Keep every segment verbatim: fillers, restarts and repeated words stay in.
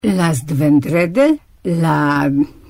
Last vendrede, la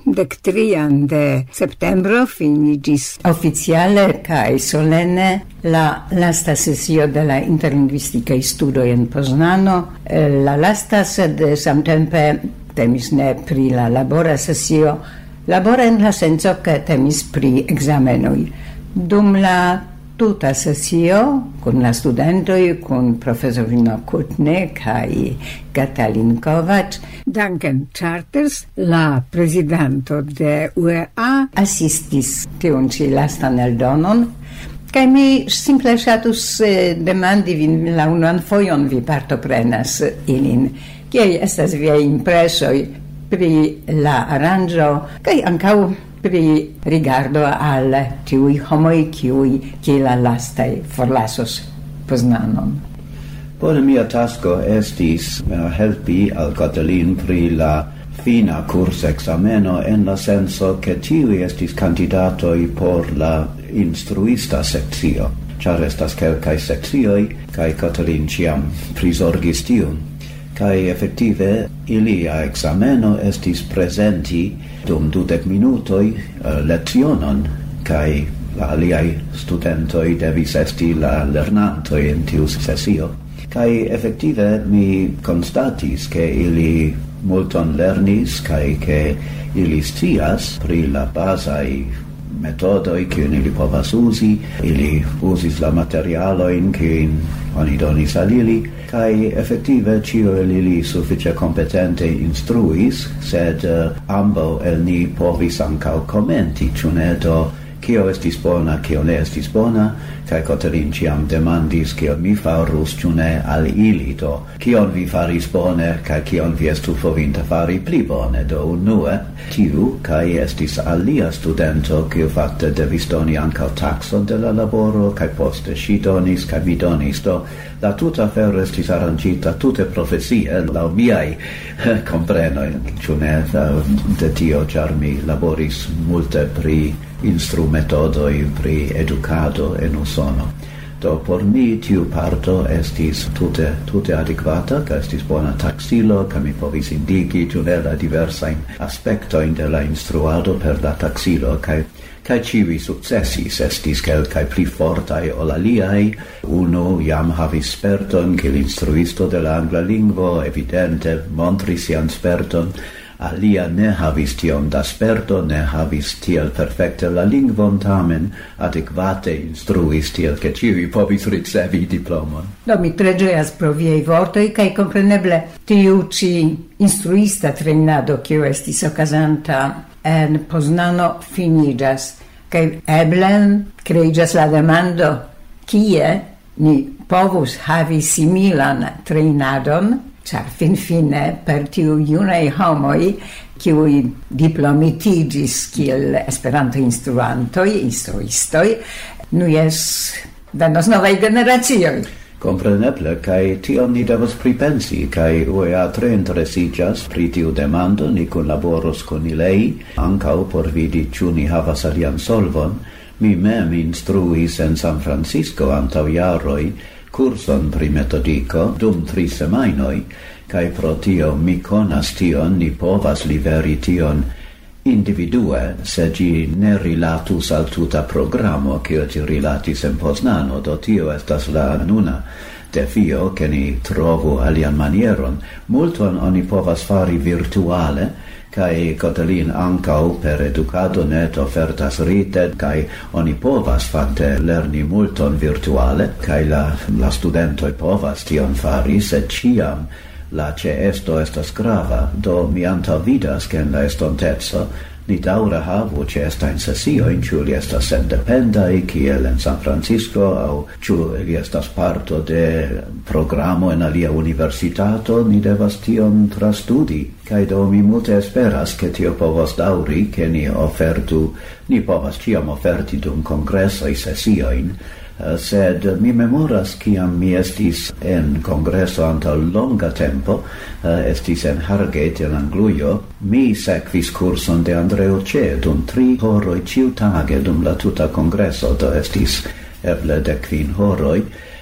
dectrian de septembro finigis oficiale cae solene la lasta sesio de la interlinguistica studo in Poznano. La lasta, sed samtempe temis ne pri la labora sesio, labora in la senso che temis pri examenoi. Dum la tuta sesio, con la studentoi, con professorino Kutne kai Katalin Kovac, Duncan Charters, la presidento de U E A, assistis tiun ci lastan eldonon, kai mi simple ŝatus eh, demandi vin la unuan fojon vi partoprenas ilin. Kiel estas viaj impresoj pri la aranĝo kaj ankaŭ pri rigardo al tiui homoi kiui kiel la lastai forlasos Poznanon. Bona mia tasko estis uh, helpi al Katalin pri la fina curs exameno en la senso che tiui estis candidatoi por la instruista sectio, char estas kelkai sectioi, kai Katalin ciam prisorgis tiun. Kai effettive ilia exameno estis presenti dum dudec minutoi uh, lezionon, kai la aliai studentoi devis esti la lernantoi in tiu sesio. Kai effettive mi constatis che ili multon lernis, kai che ili scias pri la basai metodoi che ili povas usi, ili usis la materialoin che oni donis al ili, kai effettive cio el ili suffice competente instruis, sed uh, ambo el ni povis ancau commenti, ciune do cio estis bona, cio ne estis bona, kai Katalin ciam demandis cio mi farus, ciune al ili, do cion vi faris bone, kai cion vi estu fovinta fari pli bone, do unue tiu, kai estis alia studento, cio facte devis doni ancau taxon de la laboro, kai poste si donis, kai mi donis, do la tuta afero estis arrangita tute profesie, lau miai comprenoi, ciune de tio, char mi laboris multe pri instrumetodoi pri educado en Usono. Do por mi tiu parto estis tute, tute adequata, ca estis bona taxilo, ca mi povis indigi ciune la diversain aspectoin de la instruado per la taxilo, ca kai civi successis estis kelkai pli fortai ol aliai. Uno jam havis sperton, che l'instruisto de la angla lingvo evidente montris sian sperton, alia ne havis tion da sperto, ne havis tiel perfecte la lingvon, tamen adequate instruis tiel che civi povis ricevi diplomon. Do mi tre gioias pro viei vortoi, kai compreneble tiu ci instruista treinado kiu estis okazanta en Poznano finigas, kai eblen kreigas la demando kie ni povus havi similan treinadon, char fin fine per tiu junei homoi kiui diplomitigis kiel Esperanto instruantoi, instruistoi, nu jes venos novai generacioi. Compreneble, kai tion ni devas pripensi, kai U E A tre interesigas pri tiu demando, ni collaboros con ilei, ancau por vidi ciu ni havas alian solvon. Mi mem instruis en San Francisco antau jaroi curson pri metodico dum tri semainoi, kai pro tio mi conas tion, ni povas liveri tion individue, se gi ne rilatus al tuta programo, cio ci rilatis en Poznano, do tio estas la nuna defio, che ni trovu alian manieron. Multon oni povas fari virtuale, kai Katalin ancau per educado net ofertas rite, kai oni povas fakte lerni multon virtuale, kai la, la studentoi povas tion fari, sed ciam la ceesto estas grava, do mi antaŭvidas ke en la estonteco ni daŭre havu ceestajn sesiojn, ĉu li estas sendependaj, kiel en San Francisco, aŭ ĉu li estas parto de programo en alia universitato, ni devas tion trastudi. Kaj do mi multe esperas ke tio povos daŭri, ke ni ofertu, ni povas ĉiam oferti dum kongresoj sesiojn, Uh, sed mi memoras kiam mi estis en congresso anta longa tempo, uh, estis en Hargate en Anglujo, mi sekvis curson de Andreo Ce dum tri horoi ciu tage dum la tuta congresso, do estis eble de quin horoi,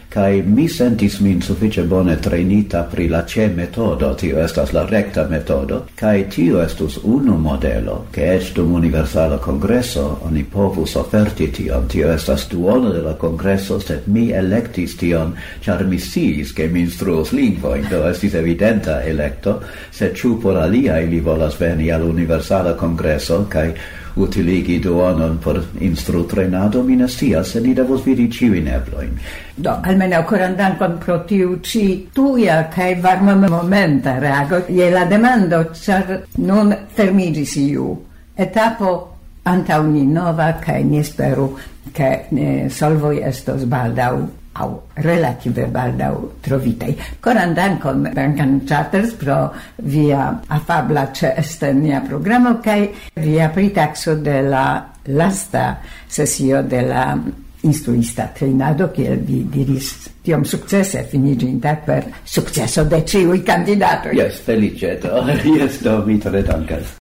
kai mi sentis min suffice bone trainita pri la ce metodo, tio estas la recta metodo, kai tio estus unu modelo, che ec dum universala congresso oni povus oferti tion, tio estas duono de la congresso, sed mi electis tion, char mi siis che mi instruos lingvoin, do estis evidenta electo, sed ciu por aliai li volas veni al universala congresso, kai utiligi duonon por instru trainado, mi ne scias, se ni devos vidi ciuin ebloin. Do, almeno coran dankon pro tiu ci tuia cae varma momenta reago je la demando, char nun fermigis iu etapo antau ni nova, cae ni speru che eh, solvoi estos baldau au relative baldau trovitei. Coran dankon Duncan Charters pro via afabla ceste nia programo cae via pritaxo de la lasta sesio de la instruista trainado, kiel vi diris tiom successe finiginta per successo de ciui candidatoi. Yes, felice, do, yes, do, mi tre dankas.